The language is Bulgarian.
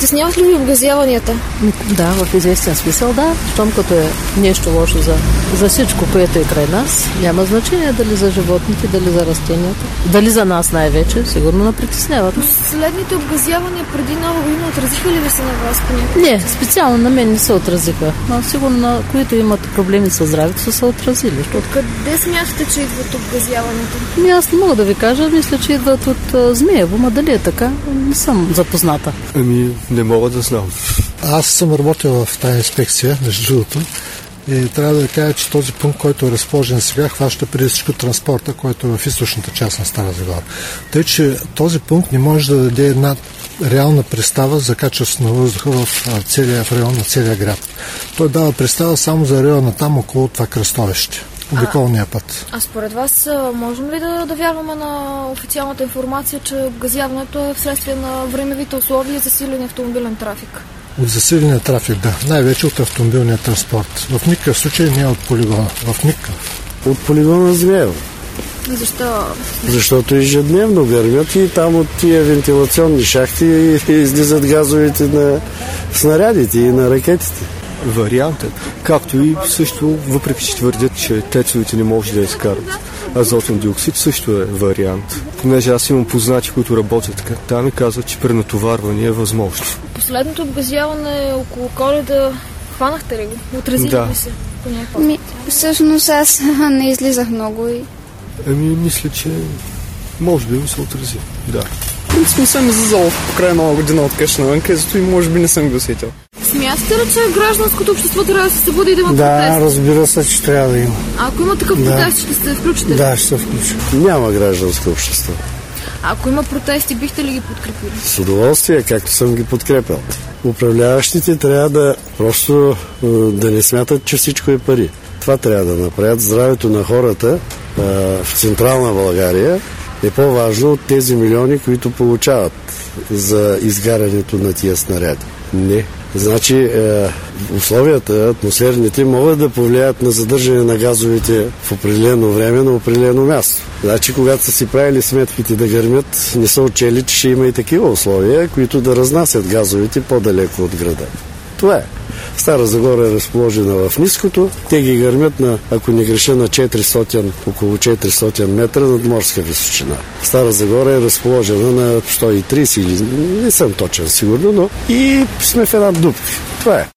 Притесняват ли ви обгазяванията? Да, в известен смисъл да. Щом като е нещо лошо за всичко, което е край нас, няма значение дали за животните, дали за растенията, дали за нас най-вече, сигурно на притесняват. Последните обгазявания преди Нова година отразиха ли ви се на вас? Не, специално на мен не се отразиха, но сигурно на които имат проблеми с здравето са се отразили. Откъде смятате, че идват обгазяването? Аз не мога да ви кажа, мисля, че идват от Змеево, ма дали е така, не съм запозната. Не мога да знам. Аз съм работил в тази инспекция, между другото, и трябва да кажа, че този пункт, който е разположен сега, хваща преди всичко транспорта, който е в източната част на Стара Загора. Тъй, че този пункт не може да даде една реална представа за качеството на въздуха в район на целия град. Той дава представа само за района там около това кръстовище. Обиколния път. А според вас можем ли да вярваме на официалната информация, че обгазяването е вследствие на времевите условия и засилен автомобилен трафик? От засиления трафик, да. Най-вече от автомобилния транспорт. В никакъв случай не от полигона. В никакъв. От полигона Змеево. Защо? Защото ежедневно гърмят и там от тия вентилационни шахти излизат газовете на снарядите и на ракетите. Вариантът, както и също, въпреки че твърдят, че тецовете не може да изкарат азотен диоксид, също е вариант. Понеже аз имам познати, които работят така, там ми казват, че пренатоварване е възможно. Последното обгазяване около Коледа, хванахте ли го? Отрази ли се по някакъв? Всъщност аз не излизах много и... Мисля, че може би ми се отрази, да. В принцип не съм излизал по края Нова година от къща навънка, зато и може би не съм го усетил. Смятате ли, че гражданското общество трябва да се събуди и да има протест? Да, разбира се, че трябва да има. А ако има такъв протест, ще се включите? Да, ще се включа. Няма гражданско общество. А ако има протести, бихте ли ги подкрепили? С удоволствие, както съм ги подкрепил. Управляващите трябва да просто да не смятат, че всичко е пари. Това трябва да направят. Здравето на хората в Централна България е по-важно от тези милиони, които получават за изгарянето на тия снаряди. Не. Значи условията атмосферните могат да повлияят на задържане на газовете в определено време на определено място. Значи когато са си правили сметките да гърмят, не са отчели, че ще има и такива условия, които да разнасят газовете по-далеко от града. Това е. Стара Загора е разположена в ниското. Те ги гърмят на, ако не греша, на 400, около 400 метра над морска височина. Стара Загора е разположена на 130 или не съм точен сигурно, но и сме в една дупка. Това е.